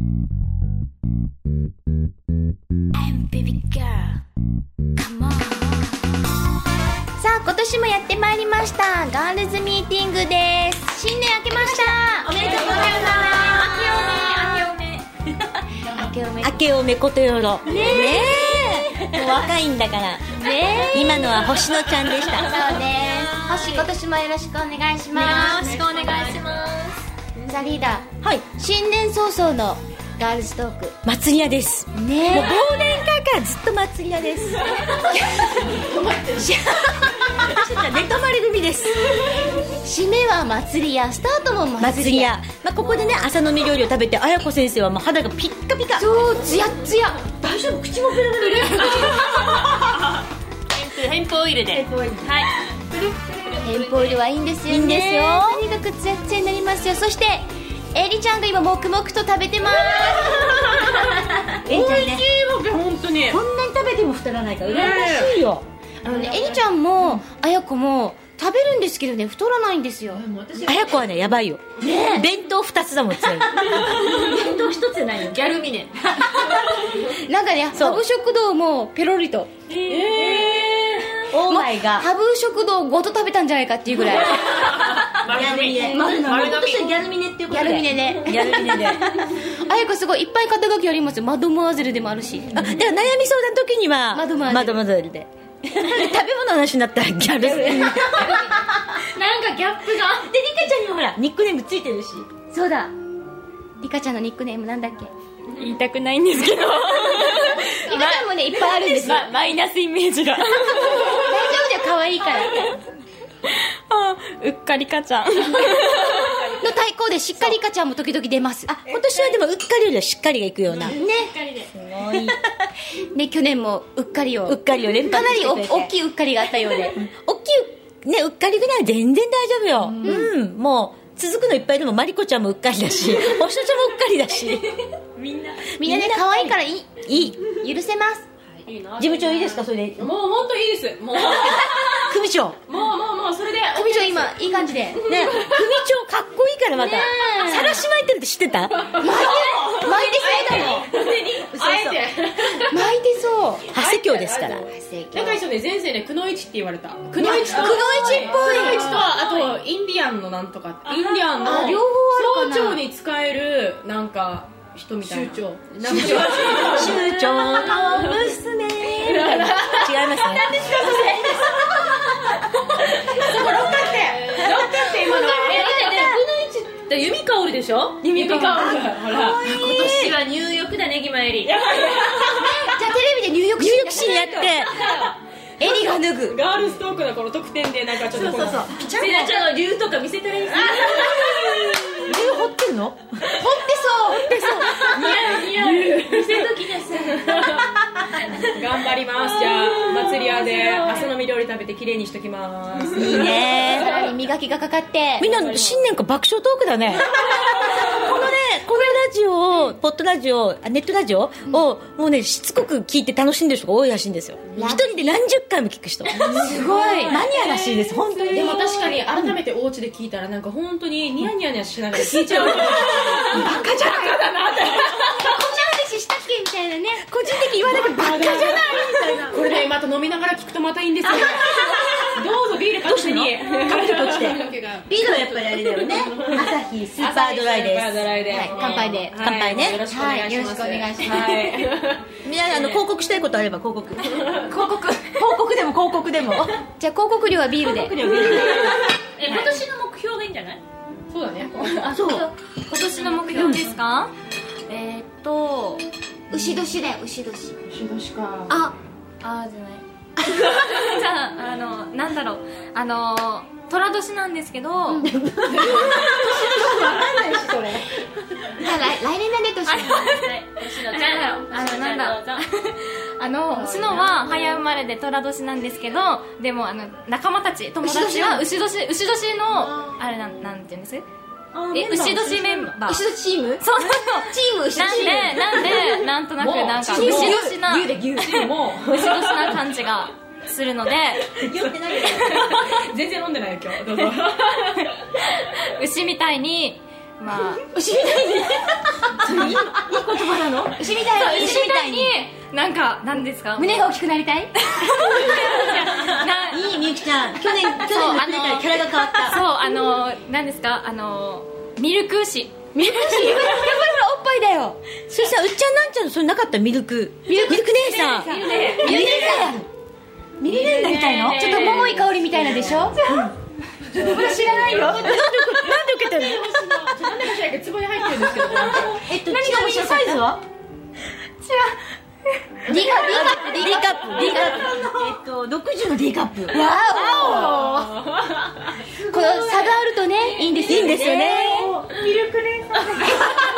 さあ今年もやってまいりましたガールズミーティングです。新年明けました。 おめでとうございます。 明けおめことよろねえ、もう若いんだからねえ。今のは星野ちゃんでした。 そうです。星、今年もよろしくお願いします。 よろしくお願いします。 さあリーダー、 はい、 新年早々のガールズトーク祭り屋ですね。 もう忘年会からずっと祭り屋です寝泊まり組です。 締めは祭り屋、スタートも祭り屋。 まあ、ここでね朝飲み料理を食べて綾子先生はもう肌がピッカピカ。 そうツヤツヤ。 大丈夫、口もペラペラヘンプオイルで、はい、 ヘンプオイルはいいんですよね。 いいんですよ。 とにかくツヤツヤになりますよ。そしてエリちゃんが今黙々と食べてますエリちゃんね、 本当にこんなに食べても太らないから羨ましいよ。 エリちゃんも綾子も食べるんですけどね、太らないんですよ。 綾子はねやばいよ、ね、弁当2つだもん強い弁当1つじゃないよ、 ギャルミネなんかね、ハブ食堂もペロリとオーマイがハブ食堂ごと食べたんじゃないかっていうぐらいギャルミネ、今年はギャルミネっていうことで、 ギャルミネでギャルミネで綾子すごいいっぱい肩書きありますよ。マドモアゼルでもあるし、 だから悩み相談の時にはマドモアゼルマドモアゼルで食べ物の話になったらギャルでリカなんかギャップがちゃんにもほらニックネームついてるし。 そうだ、リカちゃんのニックネームなんだっけ。 言いたくないんですけどリカちゃんもねいっぱいあるんですよマイナスイメージが大丈夫だよ、可愛いからうっかりかちゃんの対抗でしっかりリカちゃんも時々出ます。 あ、今年はでもうっかりよりはしっかりがいくような、 ね、 すごいね、去年もうっかりをうっかりを連発かなりしてくれて、 大きいうっかりがあったようで大きいねうっかりぐらいは全然大丈夫よ。もう続くのいっぱいでもマリコちゃんもうっかりだし星野ちゃんもうっかりだしみんなね可愛いからいい許せます。 事務長いいですか、それで。 もう本当いいです。もう組長もうそれで組長今いい感じでね、組長かっこいいからまたさらし巻いてるって知ってた？ 巻いてそうだもん。 あえて巻いてそう。 長谷京ですから。 仲いい人ね、前世ね、くのいちって言われた。 くのいちっぽい。くのいちとあとインディアンのなんとか、インディアンの両方あるかな。 総長に使えるなんか人みたいな。 州長の娘違いますね。 そこ6回って今の弓香るでしょ。弓香るほら、今年は入浴だね、ぎまえり。 じゃあテレビで入浴シーンやってエリが脱ぐガールストークのこの特典でなんかちょっとそうセナちゃんの竜とか見せたらいいですね。 竜掘ってるの？ 掘ってそう似合う見せときなさい。頑張ります。じゃあ祭り屋で朝飲み料理食べてきれいにしときます。 いいね。 さらに磨きがかかってみんな新年から爆笑トークだねこのラジオをポッドラジオネットラジオをもうねしつこく聞いて楽しんでる人が多いらしいんですよ。一人で何十回も聞く人すごいマニアらしいです本当に。 でも確かに改めてお家で聞いたらなんか本当にニヤニヤしながら聞いちゃう。バカじゃなってしたっけみたいなね。 個人的に言わなきゃバカじゃないみたいな。 これねまた飲みながら聞くとまたいいんですよ。どうぞビール片手に。 カメラこっちで。ビールはやっぱりあれだよね。アサヒスーパードライです。 乾杯で。 乾杯ね。 よろしくお願いします。 よろしくお願いします。 みんな広告したいことあれば広告でも。 じゃあ広告料はビールで。 今年の目標がいいんじゃない？そうだね。 あ、そう。 今年の目標ですか？ 牛年だよ、牛年。 牛年か。 あじゃないじゃあなんだろう寅年なんですけど来年だね、年。 なんだ篠は早生まれで寅年なんですけど、でも仲間たち友達は牛年のあれなんていうんです牛年メンバー、 牛年チーム？ そうチーム牛年チームなんでなんとなくなんか牛年な感じがするので全然飲んでないよ今日。どうぞ。 牛みたいにまあ牛みたいにいい言葉なの？ 牛みたいになんかなんですか、 胸が大きくなりたい？ いいみゆきちゃん、去年の暮れからキャラが変わった。 そうなんですかミルク牛。 おっぱいだよ。 それさ、うっちゃんなんちゃんのそれなかった？ミルク姉さん。ミル姉になりたいの？ ちょっと桃井かおりみたいなでしょ？知らないよ。 なんで受けてるの？ なんでかしらんけど壺に入ってるんですけど、 何が面白いサイズは D カップ。 60の D カップ。 わお。この差があるとね、いいんですよね。 ミルク姉さん間違ってるわ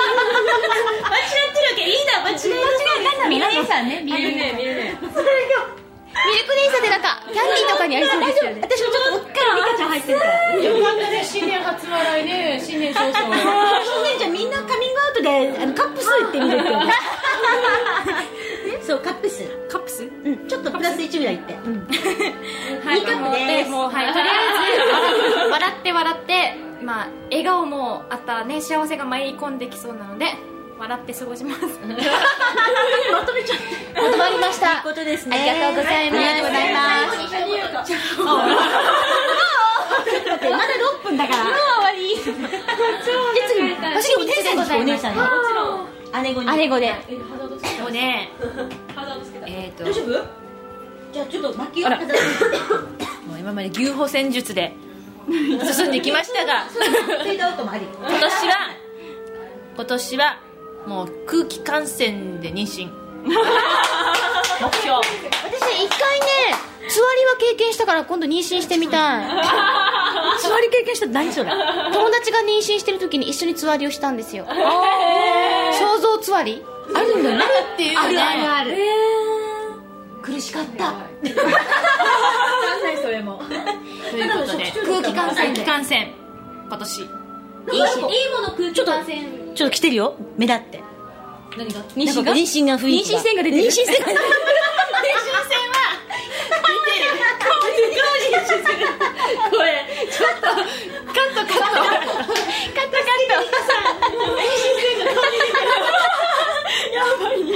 けいいな、間違えミル姉さんね。 ミルね。 ミルク姉さんってなんかキャンディーとかにありそうですよね。 私もちょっとうっかりリカちゃん入ってるから。 よかったね、新年初笑いね、新年早々。 新年じゃみんなカミングアウトでカップ数って見るってよね。そうカップ数。ちょっとプラス1ぐらいいって。 はい、 いいカップです。 もうはい、とりあえず笑ってまあ笑顔もあったね、幸せが舞い込んできそうなので笑って過ごします。 まとめちゃって。 まとまりました。 ということですね。 ありがとうございます。 ありがとうございます。まだ6分だから。もう終わり。私お姉さんにお姉さんに。姉子に。 姉子で。 もうね、 大丈夫？じゃあちょっと巻きを飾って。 もう今まで牛歩戦術で進んできましたが、 フェードアウトもあり。 今年はもう空気感染で妊娠。目標。 私一回ね、つわりは経験したから今度妊娠してみたい。 つわり経験したって何それ？ 友達が妊娠してる時に一緒につわりをしたんですよ。想像つわりあるんだよね。 っていうね。 ある。 苦しかった。 それも。 ということで空気感染今年いいもの空気感染。ちょっと来てるよ。目立って。 何が？ 妊娠が雰囲気が。妊娠線が出てる。妊娠線はこれちょっとカット。やばい。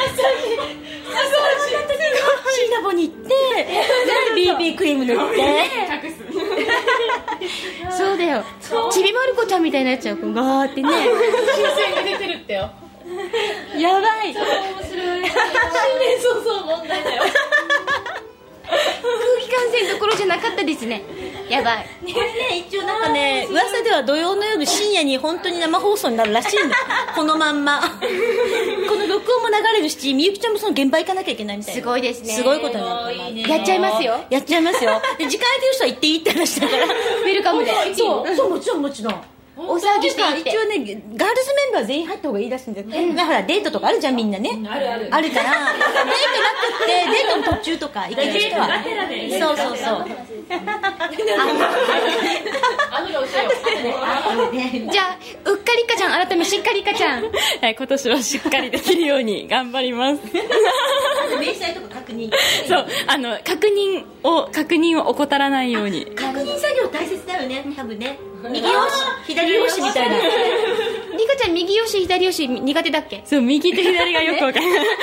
シナボに行って、BB クリーム塗って。 そうだよ。ちびまる子ちゃんみたいになっちゃう。ガーってね。 新鮮が出てるってよ。 やばい。 面白い。新年早々問題だよ。 空気感染どころじゃなかったですね。やばい。 これね、一応なんかね、噂では土曜の夜深夜に本当に生放送になるらしいんだ。このまんま。この録音も流れるし、みゆきちゃんもその現場行かなきゃいけないみたいな。 すごいですね。 すごいことになってます。 やっちゃいますよ。 で、時間空いてる人は行っていいって話だから。 ウェルカムで。 そう、もちろん。 お騒ぎしていって。 一応ね、ガールズメンバー全員入った方がいいらしいんだよ。ほら、デートとかあるじゃん、みんなね。 ある。 あるから、デートなくって、デートの途中とか行ける人は。そう。 じゃあ、うっかりかちゃん改めしっかりかちゃん。 はい、今年はしっかりできるように頑張ります。 明細とか確認。 そう、確認を怠らないように。 確認作業大切だよね、多分ね。右よし左よしみたいな。 リカちゃん右よし左よし苦手だっけ？ そう、右と左がよくわかんない。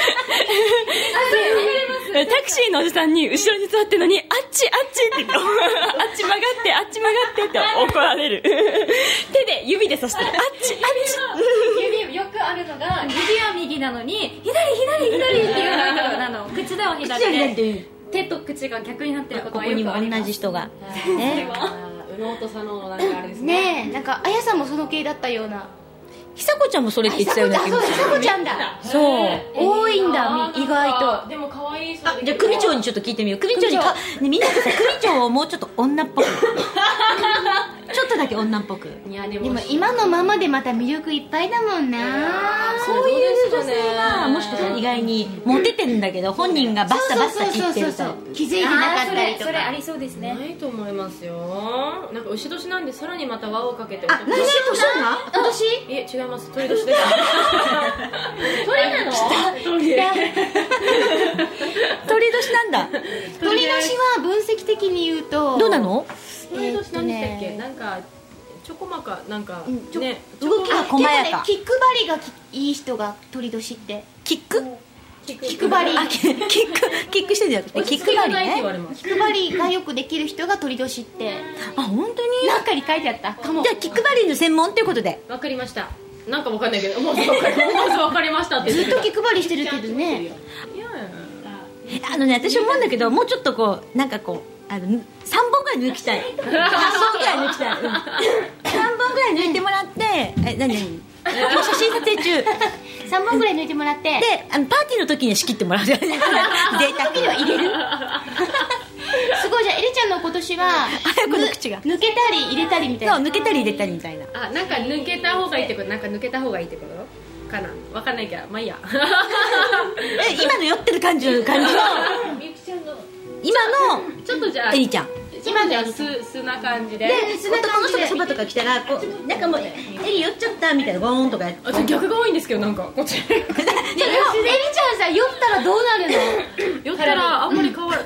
タクシーのおじさんに後ろに座ってるのに、あっちって言って、あっち曲がってって怒られる。手で指で指してる。あっち指よくあるのが、指は右なのに左っていうのが口では左で手と口が逆になってることはよくあります。 ここにも同じ人がね。右脳と左脳のなんかあれですね。 ねえ、なんかあやさんもその系だったような。 久子ちゃんもそれって言ってたような気がする。 久子ちゃんだ。 そう多いんだ、意外と。 でも可愛い。 じゃあ組長にちょっと聞いてみよう。組長にね、みんなでさ、組長をもうちょっと女っぽく。ちょっとだけ女っぽく。 いやでも今のままでまた魅力いっぱいだもんな。 こういう女性はもしかしたら意外にモテてるんだけど、本人がバッサ切ってると気づいてなかったりとか。 それありそうですね。 ないと思いますよ。なんか牛年なんでさらにまた輪をかけて。 あ、何年年なの？ 私？ いえ、違います。鳥年です。 鳥なの？鳥年なんだ。 鳥年は分析的に言うとどうなの？ 鳥年なんでしたっけ？なんかちょこまかなんかうんね動きが細やか。 気配りがいい人が鳥年って。 キック気配りキックしてるんじゃなくてキックないバリね。 って言われます。 気配りがよくできる人が鳥年って。 あ、本当に。 なんかに書いてあったかも。 じゃあキックバリの専門ということで。 わかりました。なんかわかんないけど、もうわかりましたってず言ってっと気配りしてるけどね。 いや私思うんだけど、もうちょっとこうなんかこう3本ぐらい抜きたい。3本ぐらい抜きたい。3本ぐらい抜いてもらって、何今写真撮影中。 3本ぐらい抜いてもらって。 でパーティーの時には仕切ってもらう。贅沢には入れる。 すごい。じゃあエリちゃんの今年は早くの口が抜けたり入れたりみたいな。 そう、抜けたり入れたりみたいな。 あ、なんか抜けた方がいいってこと、なんか抜けた方がいいってことかな、わかんないけど、まあいいや。 今の酔ってる感じのみゆきちゃんの今のちょっとじゃあエリちゃん。 今じゃあ素な感じで。 男の人がそばとか来たらこうなんかもうエリ酔っちゃったみたいなゴーンとかやってあ、逆が多いんですけど、なんかこっち。 エリちゃんさ、酔ったらどうなるの？ 酔ったらあんまり絡み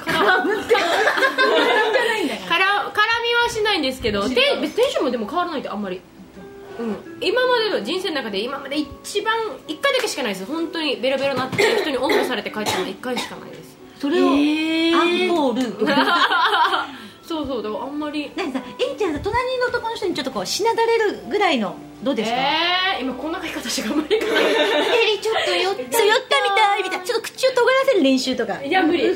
はしないんですけど、テンションもでも変わらないとあんまり。今までの人生の中で一番1回だけしかないです。本当にベロベロなって人におんぶされて帰ったの1回しかないです。 それをアンコール。 そうだからあんまり。 なんかさ、エリちゃんさ、隣の男の人にちょっとこうしなだれるぐらいのどうですか？ 今こんな書き方しかあんまりかない。 エリちょっと酔ったそう、酔ったみたいみたいな、ちょっと口を尖らせる練習とか。 いや無理。 はい、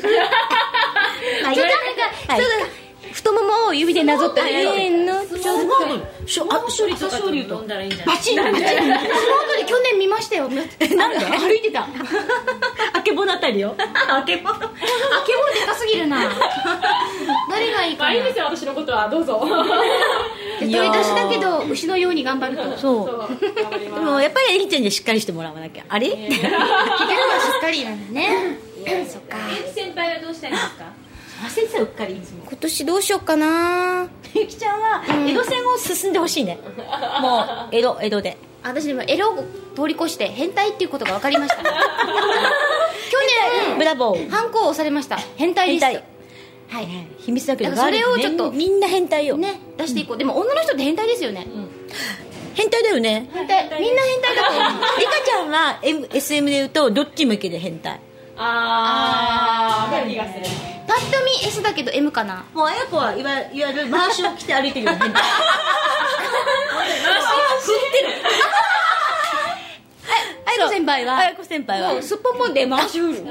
太ももを指でなぞったり。 勝利とかと飲んだらいいんじゃない？ バチンバチン。本当に去年見ましたよ。なんで？歩いてた。 あけぼのあたりよ。あけぼの。 あけぼのでかすぎるな。誰がいいかな。 いいですよ、私のことはどうぞ。 鳥年だけど牛のように頑張ると。 そうでもやっぱりエリちゃんにしっかりしてもらわなきゃ。あれ？ 聞けるのはしっかりなんだね。そっか。 先輩はどうしたいんですか？ 先生うっかり。 今年どうしようかな。 ゆきちゃんは江戸線を進んでほしいね。もう江戸で。 私でもエロを通り越して変態っていうことが分かりました。去年ブラボー。 ハンコを押されました。変態です。はい。 秘密だけど、 それをちょっとみんな変態よ。 ね、出していこう。でも女の人って変態ですよね。 変態だよね。 変態。みんな変態だと思う。 リカちゃんは SM で言うとどっち向きで変態？ あー、気がする。 パッと見 S だけど M かな。 もうあやこはいわゆる回しを着て歩いてるよね。振ってる。 あやこ先輩はあやこ先輩はすっぽんぽんで回し振る。 いや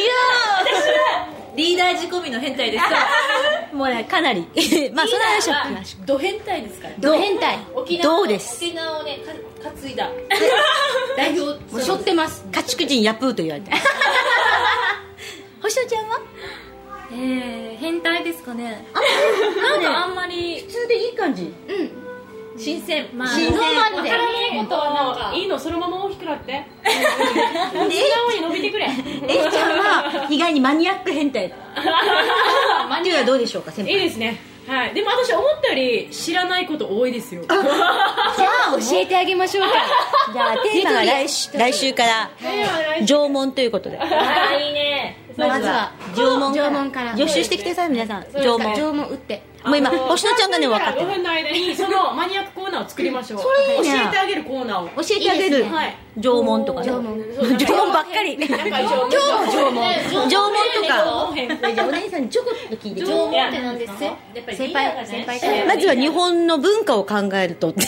リーダー仕込みの変態ですか？もうね、かなり。まあその話はド変態ですから。 ド変態。 どうです。 沖縄をね担いだ代表。 もう背負ってます。 家畜人ヤプーと言われてます。星野ちゃんは？ 変態ですかね。 なんかあんまり普通でいい感じ。 新鮮。まあ新鮮。 ノーマルで。 わからないことはなんかいいの、そのまま大きくなって素直に伸びてくれ。 エリちゃんは意外にマニアック変態だ。マニアはどうでしょうか、先輩。 いいですね。はい。でも私思ったより知らないこと多いですよ。 じゃあ教えてあげましょうか。 じゃあテーマが来週から縄文ということで。 いいね。 まずは縄文から予習してきてください、皆さん。縄文打って。 もう今星野ちゃんがね分かってる。 5分の間にそのマニアックコーナーを作りましょう。 それいいね。 教えてあげるコーナーを。 教えてあげる。縄文とか。 縄文ばっかり。今日も縄文。縄文とか。じゃあお姉さんにちょこっと聞いて。 縄文って何ですか？先輩。 まずは日本の文化を考えると。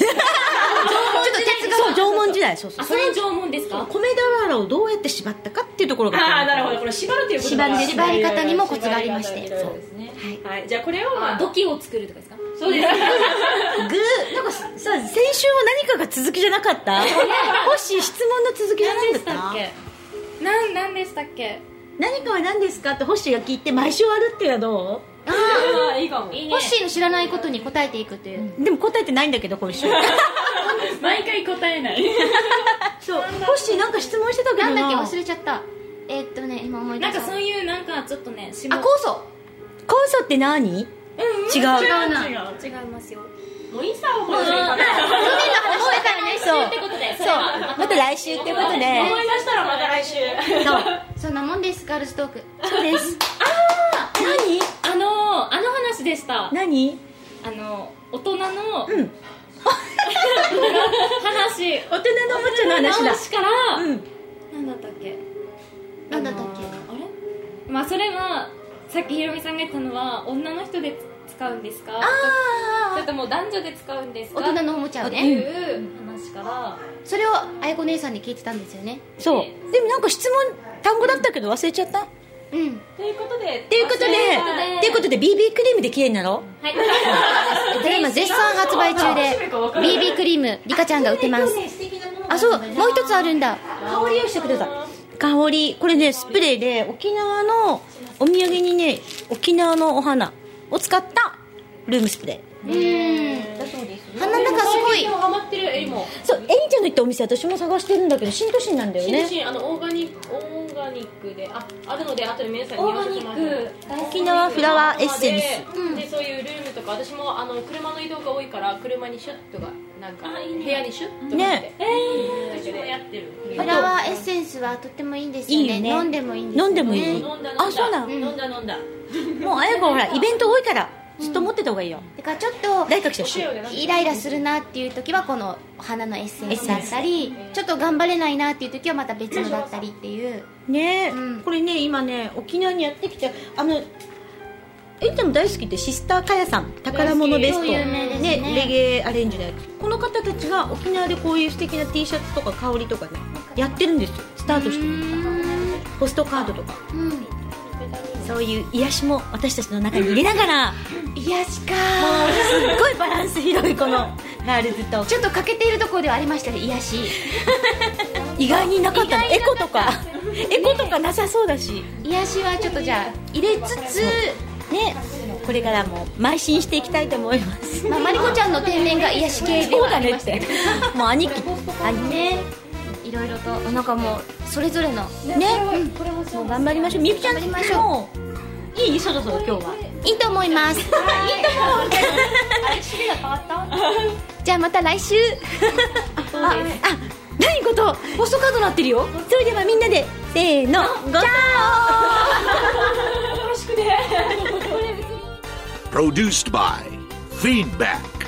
縄文時代。そう。 それ縄文ですか？ 米俵をどうやって縛ったかっていうところが。 ああ、なるほど。これ縛るということ縛り方にもコツがありまして。 そうですね。はい。じゃあこれを土器を作るとかですか？ そうです。 なんかさ、先週は何かが続きじゃなかった？星質問の続きじゃないんだった？ 何でしたっけ？ 何かは何ですかって星が聞いて毎週終わるっていうのはどう？ ああ、いいかも。 ホッシーの知らないことに答えていくっていう。 でも答えてないんだけど今週。 毎回答えない。 そう。ホッシーなんか質問してたけどなんだっけ忘れちゃった。今思い出した。 なんかそういうなんかちょっとね、 酵素。 酵素って何？違うな。 違いますよ。 もういいさ、もう。 覚えたらね。 そうってことで。 そう。また来週ってことで。 思い出したらまた来週。 そんなもんです。ガールストーク。そうです。 何？ あの話でした。 何？ 大人の話、 大人のおもちゃの話だ。 話から、 うん。 なんだったっけ、 なんだったっけ、 あれ、まあそれはさっきひろみさんが言ったのは女の人で使うんですか、それとも男女で使うんですか、 大人のおもちゃをってね、 いう話からそれをあやこ姉さんに聞いてたんですよね。 そう。でもなんか質問、単語だったけど忘れちゃった。 うんということで、 っていうことで BB クリームで綺麗になろう。 はいドラマ絶賛発売中で BB クリームリカちゃんが売ってます。あ、そう、もう一つあるんだ。 香りをしてください。香り、これねスプレーで沖縄のお土産にね、沖縄のお花を使ったルームスプレーだそうです。 鼻の中すごいハマってるエリも。 そう、エリちゃんの行ったお店私も探してるんだけど新都心なんだよね。 新都心オーガニックであるので、後で皆さんに言わせてもらいます。 沖縄フラワーエッセンス。 でそういうルームとか、私も車の移動が多いから車にシュッとかなんか部屋にシュッとね、 私もやってる。 フラワーエッセンスはとってもいいんですよね。 いいよね。 飲んでもいいんですよね。 飲んでもいい。あ、そうだ。 飲んだもうあやこほらイベント多いからずっと持ってた方がいいよ。 だからちょっと大学生しイライラするなっていう時はこのお花のエッセンスだったり、ちょっと頑張れないなっていう時はまた別のだったりっていう。 ね、 うんこれね今ね沖縄にやってきて、エリちゃんも大好きってシスターカヤさん、宝物ベスト超有名ですねレゲエアレンジのやつ。この方たちが沖縄でこういう素敵な T シャツとか香りとかねやってるんですよ。スタートしてるポストカードとか、そういう癒しも私たちの中に入れながら癒しかすっごいバランス広いこのガールズとちょっと欠けているところではありましたね、癒し。 意外になかったの。エコとかなさそうだし、 癒しはちょっとじゃあ入れつつね、これからも邁進していきたいと思います。 まあ、マリコちゃんの天然が癒し系ではありましたけど、 もう兄貴ね、いろいろとなんかもうそれぞれのね、もう頑張りましょう。みゆきちゃん頑張りましょう。 もういい、そろそろ今日はいいと思います。じゃあまた来週。 何ことポストカードなってるよ。それではみんなでせーの、ごちゃー。 Produced by Feedback.